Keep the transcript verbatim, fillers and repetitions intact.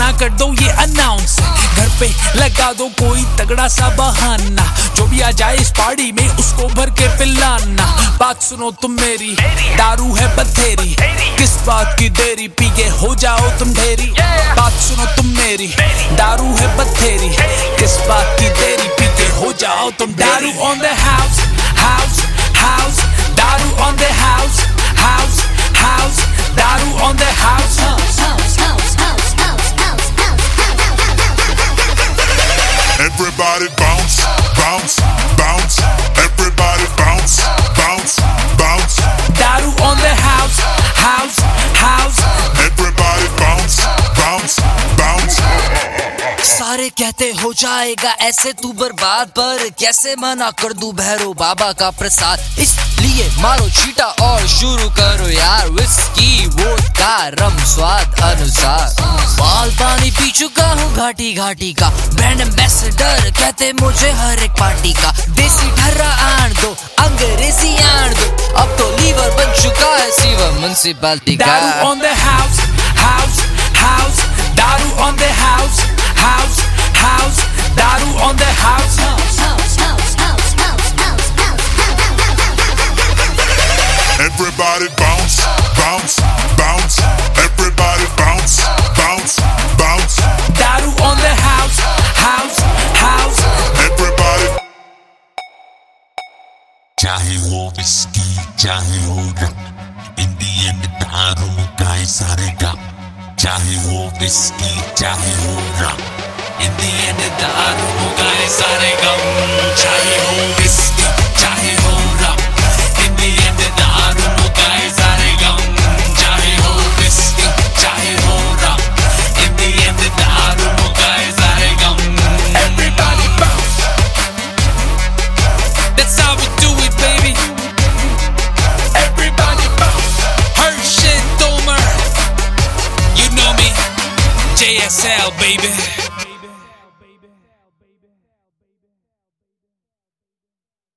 मना कर दो ये अनाउंस, घर पे लगा दो कोई तगड़ा सा बहाना, जो भी आ जाए इस पार्टी में उसको भर के पिलाना। बात सुनो तुम मेरी, दारू है बथेरी, किस बात की देरी, पी के हो जाओ तुम ढेरी। बात सुनो तुम मेरी, दारू है बथेरी, किस बात की देरी, पी के हो जाओ तुम दारू on the house, house, house, दारू on the house, house, house, दारू on the house, house, house, house, house, house, house, house. Everybody bounce, bounce, bounce. Everybody bounce, bounce, bounce. दारू on the house, house, house. Everybody bounce, bounce, bounce. सारे कहते हो जाएगा ऐसे तू बर्बाद, पर कैसे मना कर दूं भैरव बाबा का प्रसाद। इसलिए मारो छीटा और शुरू करो यार, विस्की वोडका रम स्वाद अनुसार। बाल पानी पी चुका हूँ घाटी घाटी का, ब्रांड एम्बेसडर कहते मुझे हर एक पार्टी का। देसी ठर्रा आन दो, अंग्रेजी आन दो, अब तो लीवर बन चुका है सीवर म्युनिसिपैलिटी का। दारू on the house, house, house, दारू on the house, house, house, दारू on the house, house, house, house, house, house, house, house. Everybody bounce, bounce, bounce. Everybody bounce, bounce, bounce. दारू on the house, house, house. Everybody. चाहे हो whisky चाहे हो रम, in the end दारू का ही सारेगा। चाहे हो विस्की चाहे हो रम, in the end दारू का ही सारेगा। चाहे हो विस्की चाहे हो रम, in the end दारू का ही सारेगा। चाहे हो विस्की चाहे हो रम, in the end दारू का ही सारेगा। Everybody bounce. That's how we do it, baby. Everybody bounce. Hershey Domer, you know me, J S L, baby.